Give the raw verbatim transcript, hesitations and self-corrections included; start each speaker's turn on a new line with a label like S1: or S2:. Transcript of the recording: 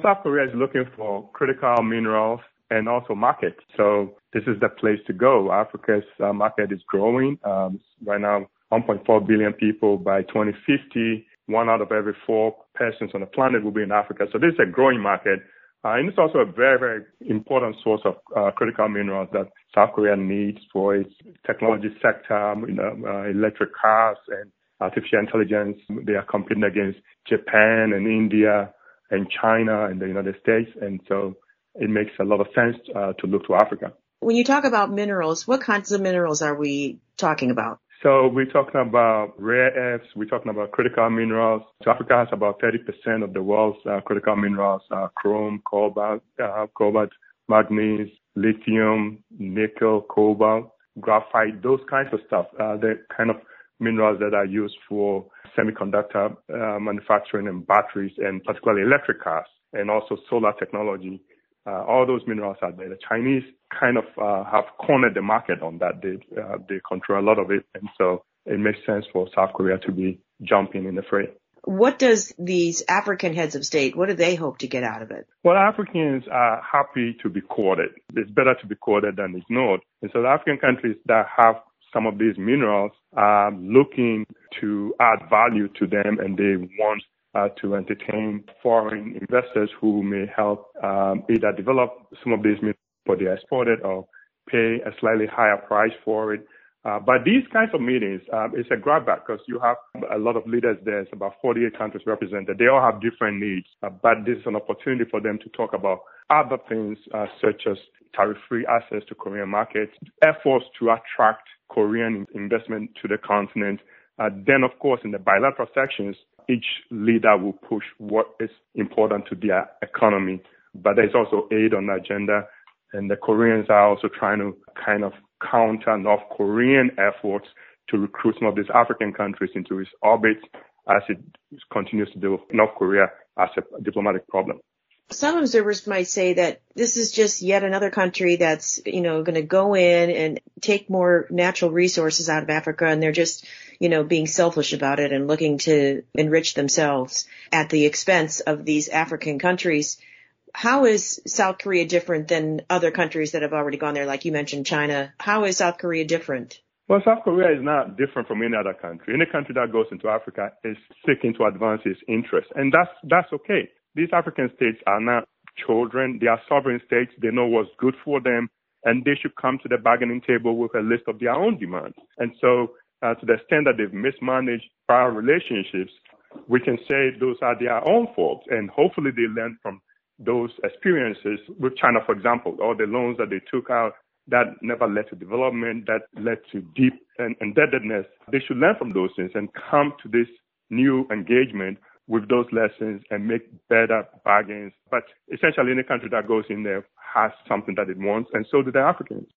S1: South Korea is looking for critical minerals and also markets. So this is the place to go. Africa's uh, market is growing. Um, right now, one point four billion people. By twenty fifty, one out of every four persons on the planet will be in Africa. So this is a growing market. Uh, and it's also a very, very important source of uh, critical minerals that South Korea needs for its technology sector, you know, uh, electric cars and artificial intelligence. They are competing against Japan and India and China and the United States. And so it makes a lot of sense uh, to look to Africa.
S2: When you talk about minerals, what kinds of minerals are we talking about?
S1: So we're talking about rare earths, we're talking about critical minerals. So Africa has about thirty percent of the world's uh, critical minerals, uh, chrome, cobalt, uh, cobalt, manganese, lithium, nickel, cobalt, graphite, those kinds of stuff. Uh, the kind of minerals that are used for semiconductor uh, manufacturing and batteries, and particularly electric cars, and also solar technology. Uh, all those minerals are there. The Chinese kind of uh, have cornered the market on that. They uh, they control a lot of it, and so it makes sense for South Korea to be jumping in the fray.
S2: What does these African heads of state, what do they hope to get out of it?
S1: Well, Africans are happy to be courted. It's better to be courted than ignored. And so the African countries that have some of these minerals are looking to add value to them, and they want Uh, to entertain foreign investors who may help um, either develop some of these minerals for they exported or pay a slightly higher price for it. Uh, but these kinds of meetings, um, it's a grab bag because you have a lot of leaders there. It's about forty-eight countries represented. They all have different needs, uh, but this is an opportunity for them to talk about other things uh, such as tariff-free access to Korean markets, efforts to attract Korean investment to the continent. Uh, then, of course, in the bilateral sections, each leader will push what is important to their economy. But there's also aid on the agenda. And the Koreans are also trying to kind of counter North Korean efforts to recruit some of these African countries into its orbit as it continues to deal with North Korea as a diplomatic problem.
S2: Some observers might say that this is just yet another country that's, you know, going to go in and take more natural resources out of Africa, and they're just, you know, being selfish about it and looking to enrich themselves at the expense of these African countries. How is South Korea different than other countries that have already gone there? Like you mentioned, China. How is South Korea different?
S1: Well, South Korea is not different from any other country. Any country that goes into Africa is seeking to advance its interests, and that's that's okay. These African states are not children. They are sovereign states. They know what's good for them, and they should come to the bargaining table with a list of their own demands. And so uh, to the extent that they've mismanaged prior relationships, we can say those are their own faults, and hopefully they learn from those experiences with China, for example, all the loans that they took out that never led to development, that led to deep indebtedness. They should learn from those things and come to this new engagement with those lessons and make better bargains. But essentially, any country that goes in there has something that it wants, and so do the Africans.